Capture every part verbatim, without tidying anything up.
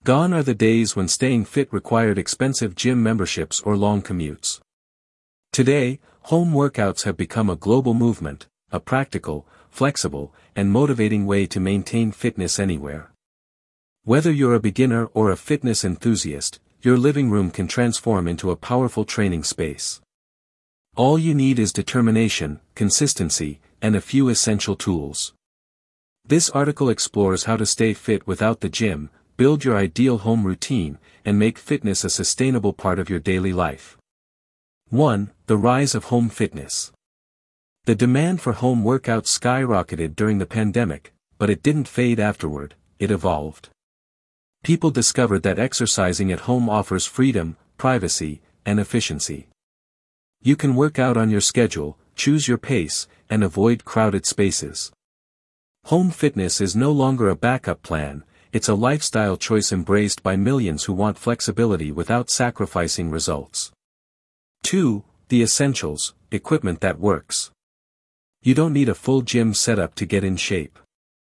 Gone are the days when staying fit required expensive gym memberships or long commutes. Today, home workouts have become a global movement, a practical, flexible, and motivating way to maintain fitness anywhere. Whether you're a beginner or a fitness enthusiast, your living room can transform into a powerful training space. All you need is determination, consistency, and a few essential tools. This article explores how to stay fit without the gym, build your ideal home routine, and make fitness a sustainable part of your daily life. one. The rise of home fitness. The demand for home workouts skyrocketed during the pandemic, but it didn't fade afterward, it evolved. People discovered that exercising at home offers freedom, privacy, and efficiency. You can work out on your schedule, choose your pace, and avoid crowded spaces. Home fitness is no longer a backup plan, it's a lifestyle choice embraced by millions who want flexibility without sacrificing results. two. The essentials, equipment that works. You don't need a full gym setup to get in shape.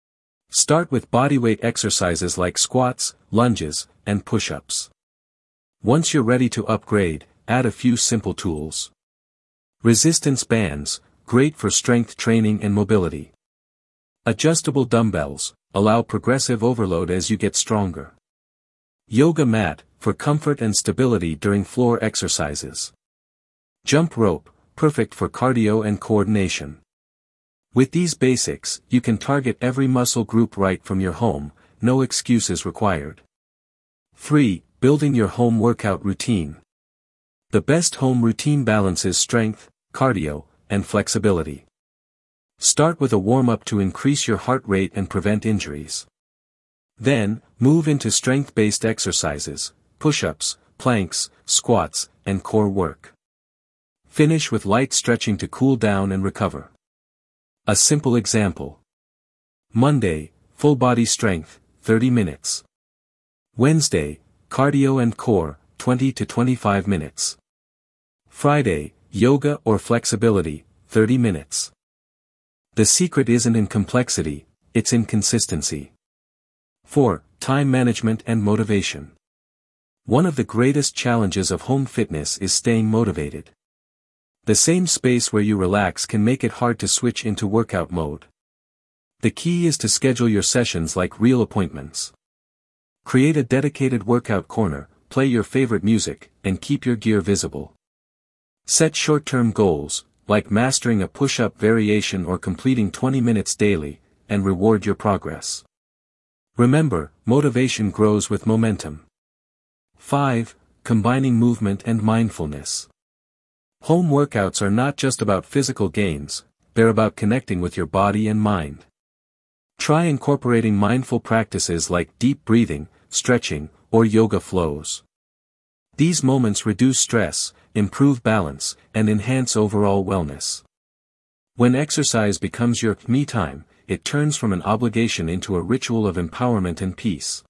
Start with bodyweight exercises like squats, lunges, and push-ups. Once you're ready to upgrade, add a few simple tools. Resistance bands, great for strength training and mobility. Adjustable dumbbells, allow progressive overload as you get stronger. Yoga mat, for comfort and stability during floor exercises. Jump rope, perfect for cardio and coordination. With these basics, you can target every muscle group right from your home, no excuses required. three. Building your home workout routine. The best home routine balances strength, cardio, and flexibility. Start with a warm-up to increase your heart rate and prevent injuries. Then, move into strength-based exercises, push-ups, planks, squats, and core work. Finish with light stretching to cool down and recover. A simple example. Monday, full body strength, thirty minutes. Wednesday, cardio and core, twenty to twenty-five minutes. Friday, yoga or flexibility, thirty minutes. The secret isn't in complexity, it's in consistency. four. Time management and motivation. One of the greatest challenges of home fitness is staying motivated. The same space where you relax can make it hard to switch into workout mode. The key is to schedule your sessions like real appointments. Create a dedicated workout corner, play your favorite music, and keep your gear visible. Set short-term goals, like mastering a push-up variation or completing twenty minutes daily, and reward your progress. Remember, motivation grows with momentum. five. Combining movement and mindfulness. Home workouts are not just about physical gains, they're about connecting with your body and mind. Try incorporating mindful practices like deep breathing, stretching, or yoga flows. These moments reduce stress, improve balance, and enhance overall wellness. When exercise becomes your me time, it turns from an obligation into a ritual of empowerment and peace.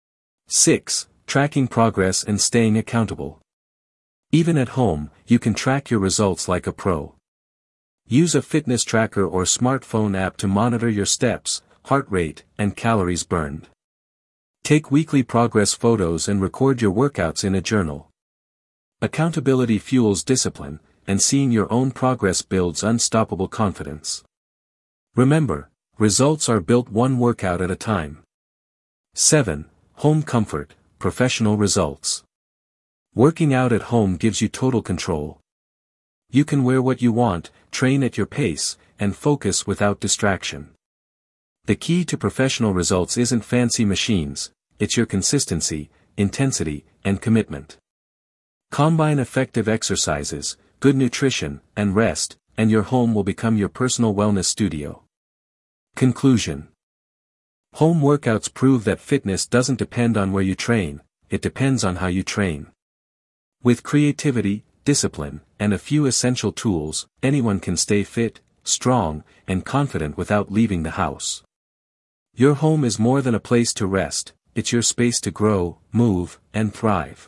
six. Tracking progress and staying accountable. Even at home, you can track your results like a pro. Use a fitness tracker or smartphone app to monitor your steps, heart rate, and calories burned. Take weekly progress photos and record your workouts in a journal. Accountability fuels discipline, and seeing your own progress builds unstoppable confidence. Remember, results are built one workout at a time. seven. Home comfort, professional results. Working out at home gives you total control. You can wear what you want, train at your pace, and focus without distraction. The key to professional results isn't fancy machines, it's your consistency, intensity, and commitment. Combine effective exercises, good nutrition, and rest, and your home will become your personal wellness studio. Conclusion. Home workouts prove that fitness doesn't depend on where you train, it depends on how you train. With creativity, discipline, and a few essential tools, anyone can stay fit, strong, and confident without leaving the house. Your home is more than a place to rest, it's your space to grow, move, and thrive.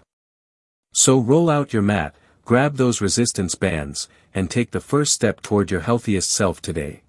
So roll out your mat, grab those resistance bands, and take the first step toward your healthiest self today.